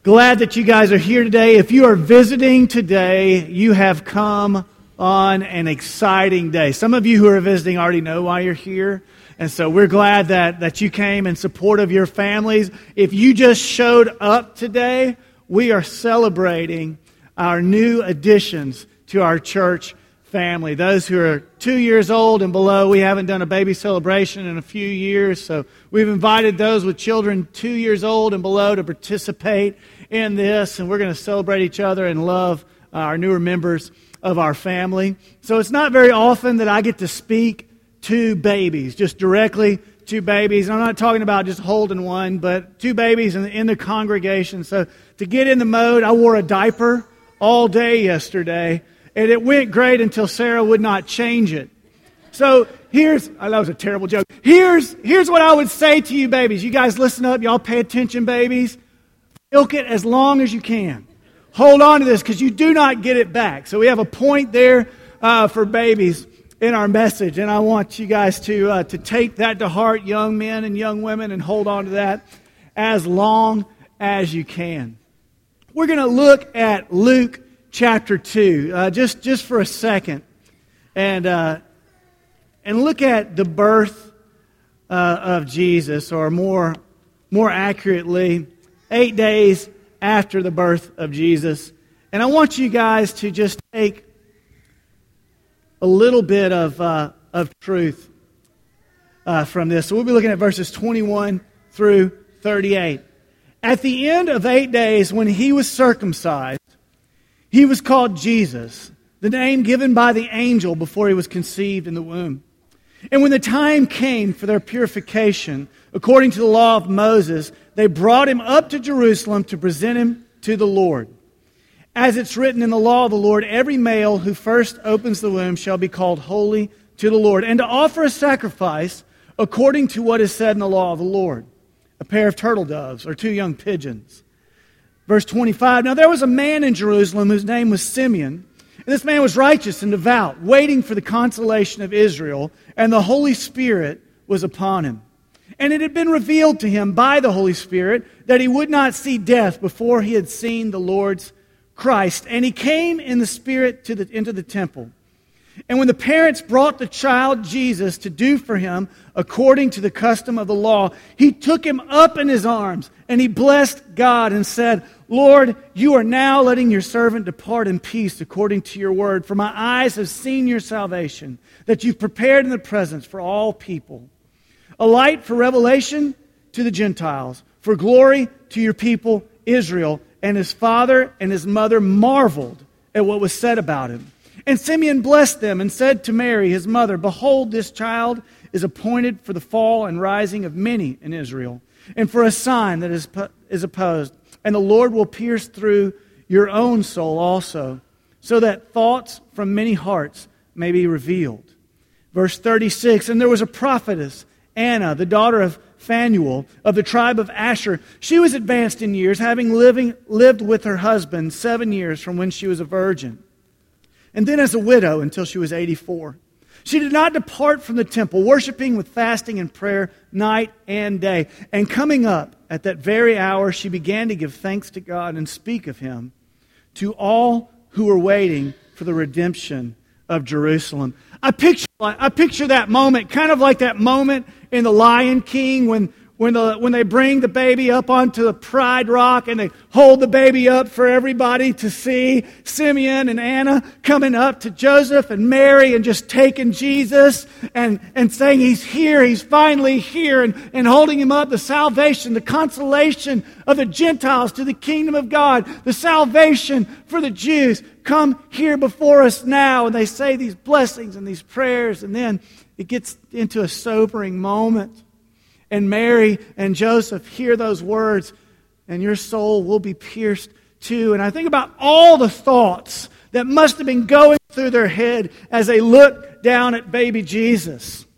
Glad that you guys are here today. If you are visiting today, you have come on an exciting day. Some of you who are visiting already know why you're here. And so we're glad that you came in support of your families. If you just showed up today, we are celebrating our new additions to our church family. Those who are 2 years old and below, we haven't done a baby celebration in a few years. So we've invited those with children 2 years old and below to participate in this. And we're going to celebrate each other and love our newer members of our family. So it's not very often that I get to speak to babies, just directly to babies. And I'm not talking about just holding one, but two babies in the congregation. So to get in the mode, I wore a diaper all day yesterday. And it went great until Sarah would not change it. So that was a terrible joke. Here's what I would say to you babies. You guys listen up. Y'all pay attention, babies. Milk it as long as you can. Hold on to this because you do not get it back. So we have a point there for babies in our message. And I want you guys to take that to heart, young men and young women, and hold on to that as long as you can. We're going to look at Luke chapter 2, just for a second, and look at the birth of Jesus, or more accurately, 8 days after the birth of Jesus. And I want you guys to just take a little bit of truth from this. So we'll be looking at verses 21 through 38. At the end of 8 days, when he was circumcised, he was called Jesus, the name given by the angel before he was conceived in the womb. And when the time came for their purification, according to the law of Moses, they brought him up to Jerusalem to present him to the Lord. As it's written in the law of the Lord, every male who first opens the womb shall be called holy to the Lord, and to offer a sacrifice according to what is said in the law of the Lord, a pair of turtle doves or 2 young pigeons. Verse 25, now there was a man in Jerusalem whose name was Simeon, and this man was righteous and devout, waiting for the consolation of Israel, and the Holy Spirit was upon him. And it had been revealed to him by the Holy Spirit that he would not see death before he had seen the Lord's Christ. And he came in the Spirit into the temple. And when the parents brought the child Jesus to do for him according to the custom of the law, he took him up in his arms, and he blessed God and said, Lord, you are now letting your servant depart in peace according to your word. For my eyes have seen your salvation, that you've prepared in the presence for all people. A light for revelation to the Gentiles, for glory to your people Israel. And his father and his mother marveled at what was said about him. And Simeon blessed them and said to Mary, his mother, behold, this child is appointed for the fall and rising of many in Israel, and for a sign that is opposed. And the Lord will pierce through your own soul also, so that thoughts from many hearts may be revealed. Verse 36, and there was a prophetess, Anna, the daughter of Phanuel, of the tribe of Asher. She was advanced in years, having lived with her husband 7 years from when she was a virgin, and then as a widow until she was 84. She did not depart from the temple, worshiping with fasting and prayer night and day. And coming up at that very hour, she began to give thanks to God and speak of him to all who were waiting for the redemption of Jerusalem. I picture that moment, kind of like that moment in The Lion King when they bring the baby up onto the Pride Rock and they hold the baby up for everybody to see. Simeon and Anna coming up to Joseph and Mary and just taking Jesus and saying he's here, he's finally here, and holding him up, the salvation, the consolation of the Gentiles to the kingdom of God, the salvation for the Jews. Come here before us now. And they say these blessings and these prayers, and then it gets into a sobering moment. And Mary and Joseph hear those words, and your soul will be pierced too. And I think about all the thoughts that must have been going through their head as they look down at baby Jesus.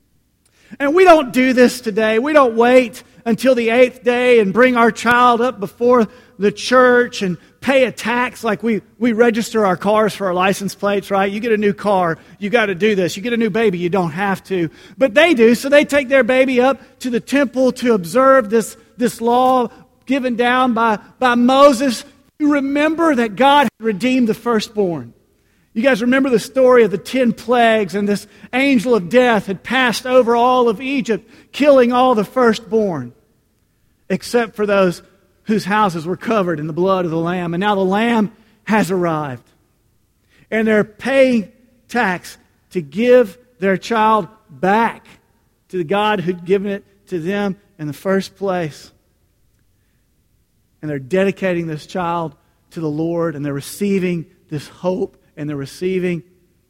And we don't do this today. We don't wait until the 8th day and bring our child up before the church and pay a tax like we register our cars for our license plates, right? You get a new car, you got to do this. You get a new baby, you don't have to. But they do, so they take their baby up to the temple to observe this law given down by Moses, you remember that God had redeemed the firstborn. You guys remember the story of the 10 plagues, and this angel of death had passed over all of Egypt, killing all the firstborn, except for those whose houses were covered in the blood of the Lamb. And now the Lamb has arrived. And they're paying tax to give their child back to the God who'd given it to them in the first place. And they're dedicating this child to the Lord, and they're receiving this hope, and they're receiving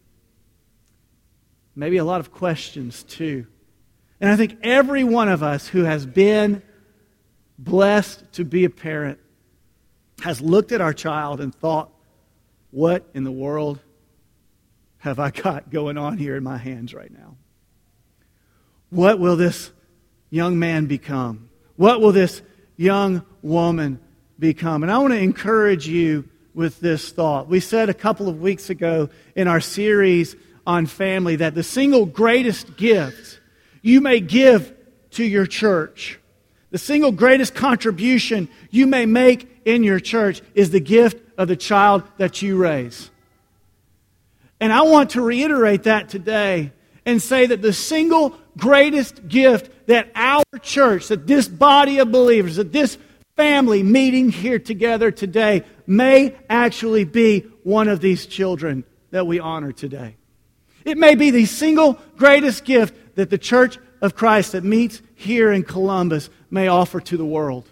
maybe a lot of questions too. And I think every one of us who has been blessed to be a parent has looked at our child and thought, what in the world have I got going on here in my hands right now? What will this young man become? What will this young woman become? And I want to encourage you with this thought. We said a couple of weeks ago in our series on family that the single greatest gift you may give to your church, the single greatest contribution you may make in your church is the gift of the child that you raise. And I want to reiterate that today and say that the single greatest gift that our church, that this body of believers, that this family meeting here together today may actually be one of these children that we honor today. It may be the single greatest gift that the Church of Christ that meets here in Columbus may offer to the world.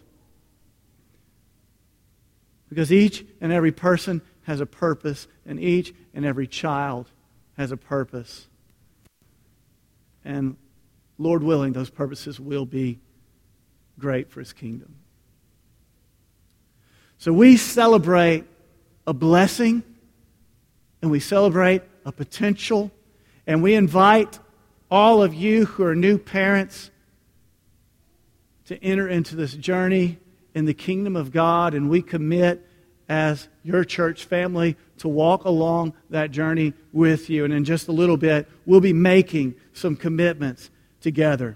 Because each and every person has a purpose, and each and every child has a purpose. And Lord willing, those purposes will be great for His kingdom. So we celebrate a blessing, and we celebrate a potential, and we invite all of you who are new parents to enter into this journey in the kingdom of God, and we commit as your church family to walk along that journey with you. And in just a little bit, we'll be making some commitments together.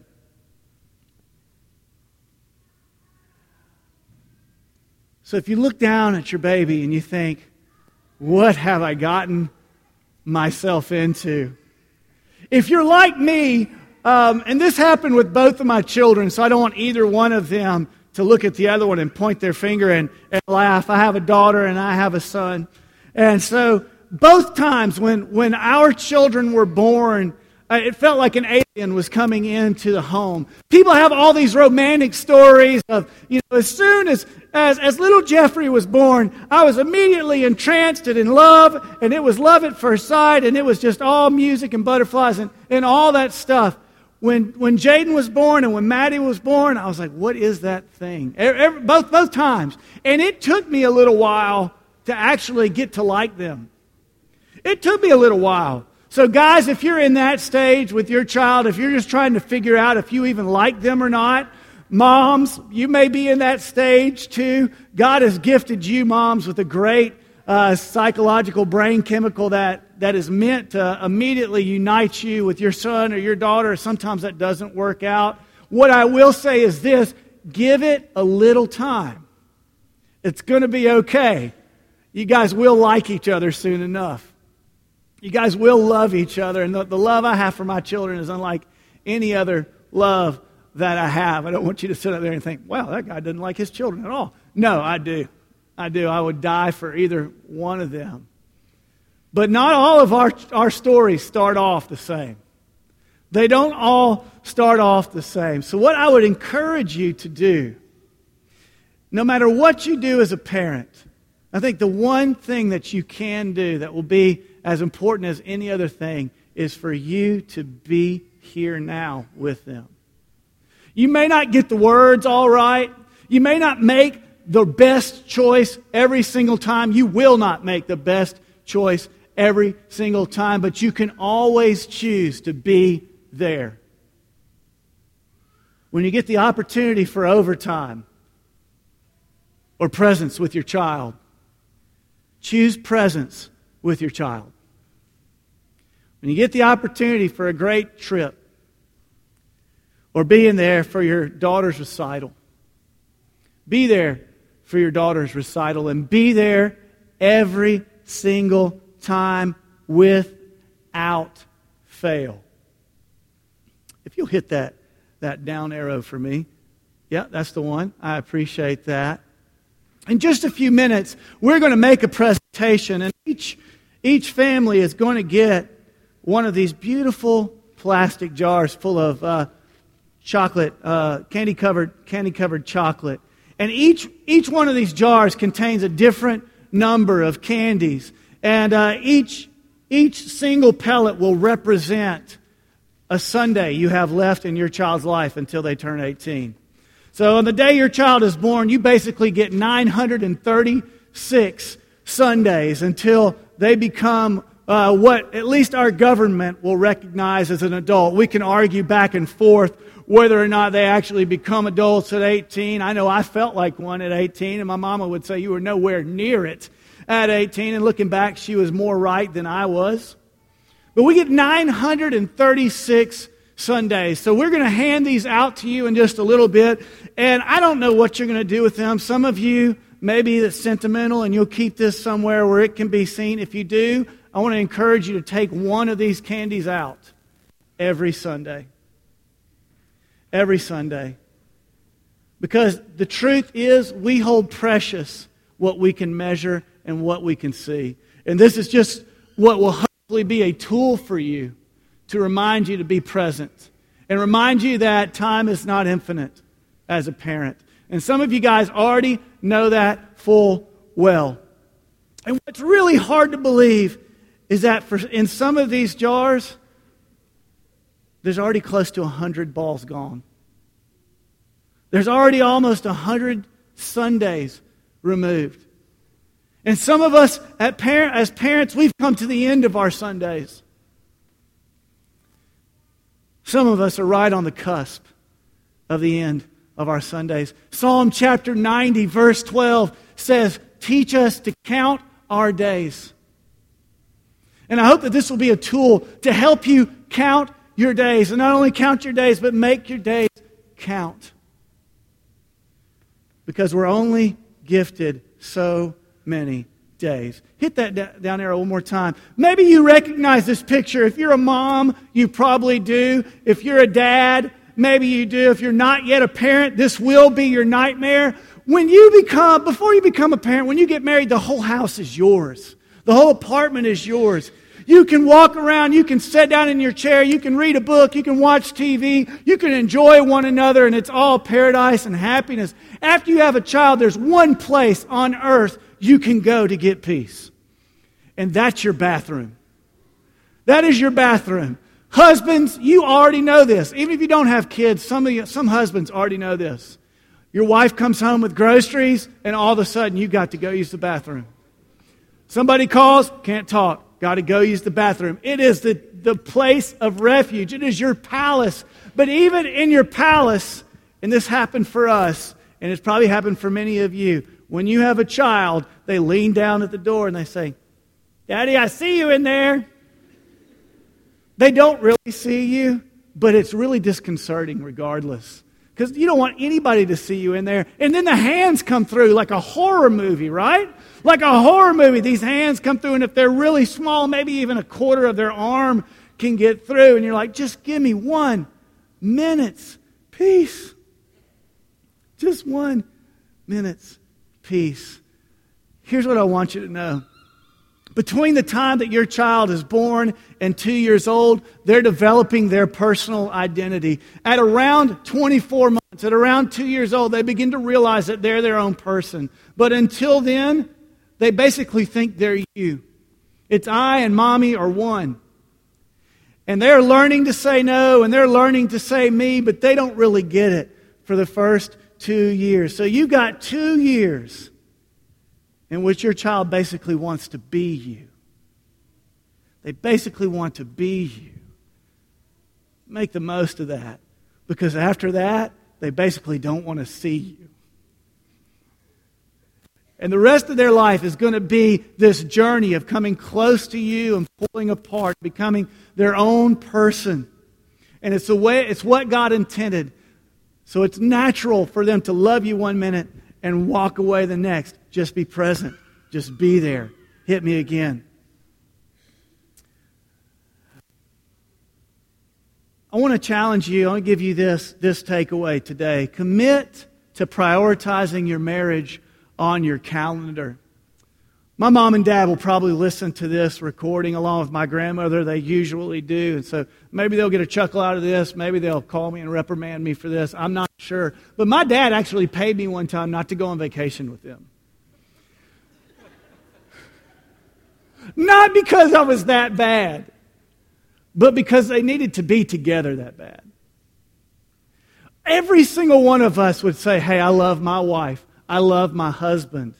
So if you look down at your baby and you think, what have I gotten myself into? If you're like me, and this happened with both of my children, so I don't want either one of them to look at the other one and point their finger and laugh. I have a daughter and I have a son. And so both times when our children were born, it felt like an alien was coming into the home. People have all these romantic stories of, as soon as little Jeffrey was born, I was immediately entranced and in love, and it was love at first sight, and it was just all music and butterflies and all that stuff. When Jaden was born and when Maddie was born, I was like, what is that thing? Both times. And it took me a little while to actually get to like them. It took me a little while. So guys, if you're in that stage with your child, if you're just trying to figure out if you even like them or not, moms, you may be in that stage too. God has gifted you, moms, with a great psychological brain chemical that is meant to immediately unite you with your son or your daughter. Sometimes that doesn't work out. What I will say is this: give it a little time. It's going to be okay. You guys will like each other soon enough. You guys will love each other. And the love I have for my children is unlike any other love that I have. I don't want you to sit up there and think, wow, that guy doesn't like his children at all. No, I do. I would die for either one of them. But not all of our stories start off the same. They don't all start off the same. So what I would encourage you to do, no matter what you do as a parent, I think the one thing that you can do that will be as important as any other thing is for you to be here now with them. You may not get the words all right. You may not make the best choice every single time. You will not make the best choice every single time, but you can always choose to be there. When you get the opportunity for overtime or presence with your child, choose presence with your child. When you get the opportunity for a great trip or being there for your daughter's recital, Be there for your daughter's recital, and be there every single time without fail. If you'll hit that down arrow for me. Yeah, that's the one. I appreciate that. In just a few minutes, we're going to make a presentation, and each family is going to get one of these beautiful plastic jars full of chocolate, candy-covered chocolate. And each one of these jars contains a different number of candies. And each single pellet will represent a Sunday you have left in your child's life until they turn 18. So on the day your child is born, you basically get 936 Sundays until they become what at least our government will recognize as an adult. We can argue back and forth whether or not they actually become adults at 18. I know I felt like one at 18, and my mama would say you were nowhere near it at 18. And looking back, she was more right than I was. But we get 936 Sundays. So we're going to hand these out to you in just a little bit. And I don't know what you're going to do with them. Some of you, maybe it's sentimental and you'll keep this somewhere where it can be seen. If you do, I want to encourage you to take one of these candies out every Sunday. Every Sunday. Because the truth is, we hold precious what we can measure and what we can see. And this is just what will hopefully be a tool for you to remind you to be present and remind you that time is not infinite as a parent. And some of you guys already know that full well. And what's really hard to believe is that in some of these jars, there's already close to 100 balls gone. There's already almost 100 Sundays removed. And some of us as parents, we've come to the end of our Sundays. Some of us are right on the cusp of the end of our Sundays. Psalm chapter 90, verse 12 says, "Teach us to count our days." And I hope that this will be a tool to help you count your days. And not only count your days, but make your days count. Because we're only gifted so many days. Hit that down arrow one more time. Maybe you recognize this picture. If you're a mom, you probably do. If you're a dad, maybe you do. If you're not yet a parent, this will be your nightmare. Before you become a parent, when you get married, the whole house is yours. The whole apartment is yours. You can walk around, you can sit down in your chair, you can read a book, you can watch TV, you can enjoy one another, and it's all paradise and happiness. After you have a child, there's one place on earth you can go to get peace. And that's your bathroom. That is your bathroom. Husbands, you already know this. Even if you don't have kids, some husbands already know this. Your wife comes home with groceries, and all of a sudden you got to go use the bathroom. Somebody calls, can't talk. Got to go use the bathroom. It is the place of refuge. It is your palace. But even in your palace, and this happened for us, and it's probably happened for many of you, when you have a child, they lean down at the door and they say, "Daddy, I see you in there." They don't really see you, but it's really disconcerting regardless. Because you don't want anybody to see you in there. And then the hands come through like a horror movie, right? Like a horror movie. These hands come through, and if they're really small, maybe even a quarter of their arm can get through. And you're like, just give me 1 minute's peace. Just 1 minute's peace. Here's what I want you to know. Between the time that your child is born and 2 years old, they're developing their personal identity. At around 24 months, at around 2 years old, they begin to realize that they're their own person. But until then, they basically think they're you. It's I and mommy are one. And they're learning to say no, and they're learning to say me, but they don't really get it for the first 2 years. So you've got 2 years in which your child basically wants to be you. They basically want to be you. Make the most of that. Because after that, they basically don't want to see you. And the rest of their life is going to be this journey of coming close to you and pulling apart, becoming their own person. And it's what God intended. So it's natural for them to love you 1 minute and walk away the next. Just be present. Just be there. Hit me again. I want to challenge you. I want to give you this takeaway today. Commit to prioritizing your marriage on your calendar. My mom and dad will probably listen to this recording along with my grandmother. They usually do. And so maybe they'll get a chuckle out of this. Maybe they'll call me and reprimand me for this. I'm not sure. But my dad actually paid me one time not to go on vacation with them. Not because I was that bad, but because they needed to be together that bad. Every single one of us would say, hey, I love my wife. I love my husband.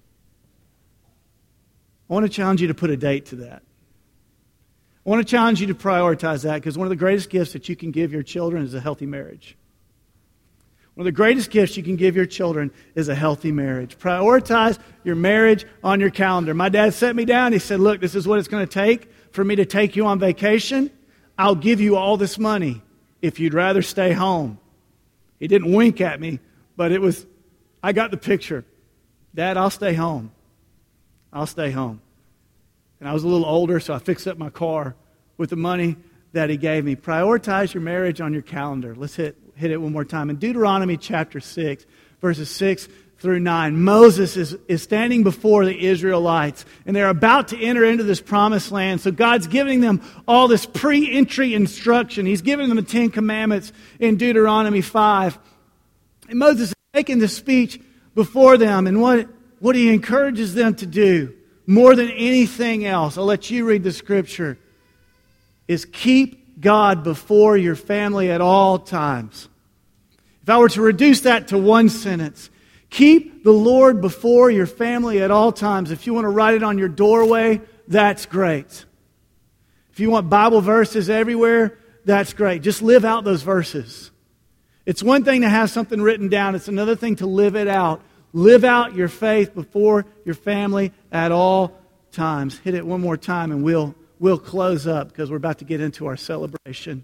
I want to challenge you to put a date to that. I want to challenge you to prioritize that, because one of the greatest gifts that you can give your children is a healthy marriage. One of the greatest gifts you can give your children is a healthy marriage. Prioritize your marriage on your calendar. My dad set me down. He said, look, this is what it's going to take for me to take you on vacation. I'll give you all this money if you'd rather stay home. He didn't wink at me, but I got the picture. Dad, I'll stay home. I'll stay home. And I was a little older, so I fixed up my car with the money that he gave me. Prioritize your marriage on your calendar. Let's hit it one more time. In Deuteronomy chapter 6, verses 6 through 9, Moses is standing before the Israelites, and they're about to enter into this promised land. So God's giving them all this pre-entry instruction. He's giving them the 10 Commandments in Deuteronomy 5. And Moses is making this speech before them, and what he encourages them to do more than anything else, I'll let you read the scripture, is keep God before your family at all times. If I were to reduce that to one sentence, keep the Lord before your family at all times. If you want to write it on your doorway, that's great. If you want Bible verses everywhere, that's great. Just live out those verses. It's one thing to have something written down. It's another thing to live it out. Live out your faith before your family at all times. Hit it one more time and we'll close up, because we're about to get into our celebration.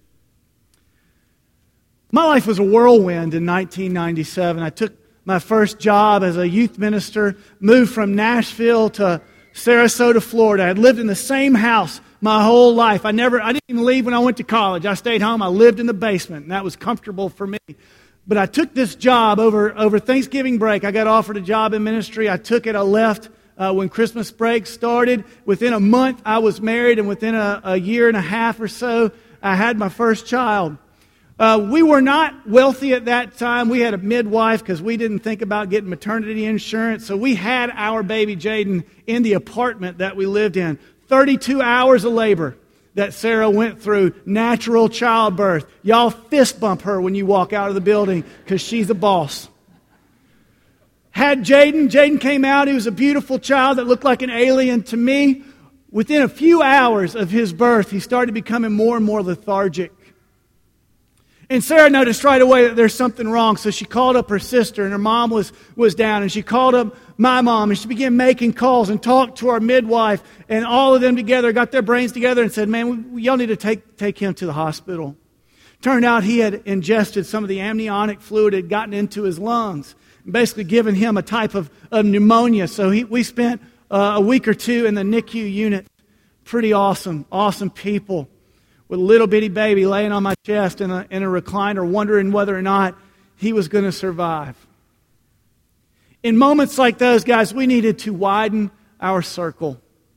My life was a whirlwind in 1997. I took my first job as a youth minister, moved from Nashville to Sarasota, Florida. I had lived in the same house my whole life. I didn't even leave when I went to college. I stayed home. I lived in the basement, and that was comfortable for me. But I took this job over Thanksgiving break. I got offered a job in ministry. I took it. I left when Christmas break started. Within a month, I was married, and within a year and a half or so, I had my first child. We were not wealthy at that time. We had a midwife because we didn't think about getting maternity insurance. So we had our baby Jaden in the apartment that we lived in. 32 hours of labor that Sarah went through, natural childbirth. Y'all fist bump her when you walk out of the building because she's a boss. Had Jaden. Jaden came out. He was a beautiful child that looked like an alien to me. Within a few hours of his birth, he started becoming more and more lethargic. And Sarah noticed right away that there's something wrong, so she called up her sister, and her mom was down, and she called up my mom, and she began making calls and talked to our midwife, and all of them together got their brains together and said, man, y'all need to take him to the hospital. Turned out he had ingested some of the amniotic fluid that had gotten into his lungs, and basically given him a type of pneumonia. So we spent a week or two in the NICU unit. Pretty awesome people. With a little bitty baby laying on my chest in a recliner, wondering whether or not he was going to survive. In moments like those, guys, we needed to widen our circle.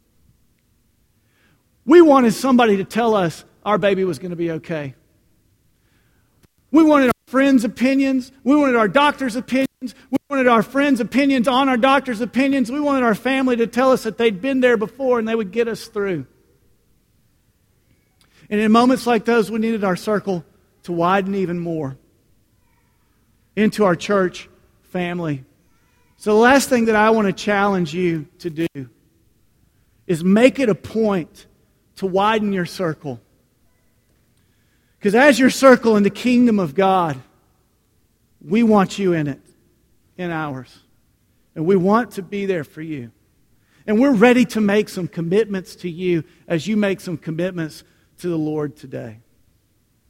We wanted somebody to tell us our baby was going to be okay. We wanted our friends' opinions. We wanted our doctor's opinions. We wanted our friends' opinions on our doctor's opinions. We wanted our family to tell us that they'd been there before and they would get us through. And in moments like those, we needed our circle to widen even more into our church family. So the last thing that I want to challenge you to do is make it a point to widen your circle. Because as your circle in the kingdom of God, we want you in it, in ours. And we want to be there for you. And we're ready to make some commitments to you as you make some commitments to the Lord today.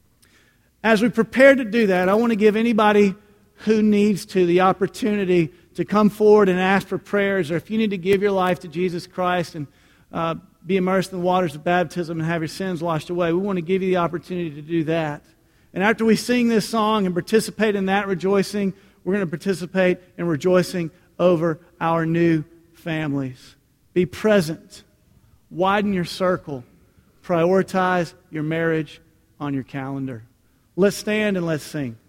As we prepare to do that, I want to give anybody who needs to the opportunity to come forward and ask for prayers, or if you need to give your life to Jesus Christ and be immersed in the waters of baptism and have your sins washed away, we want to give you the opportunity to do that. And after we sing this song and participate in that rejoicing, we're going to participate in rejoicing over our new families. Be present. Widen your circle. Prioritize your marriage on your calendar. Let's stand and let's sing.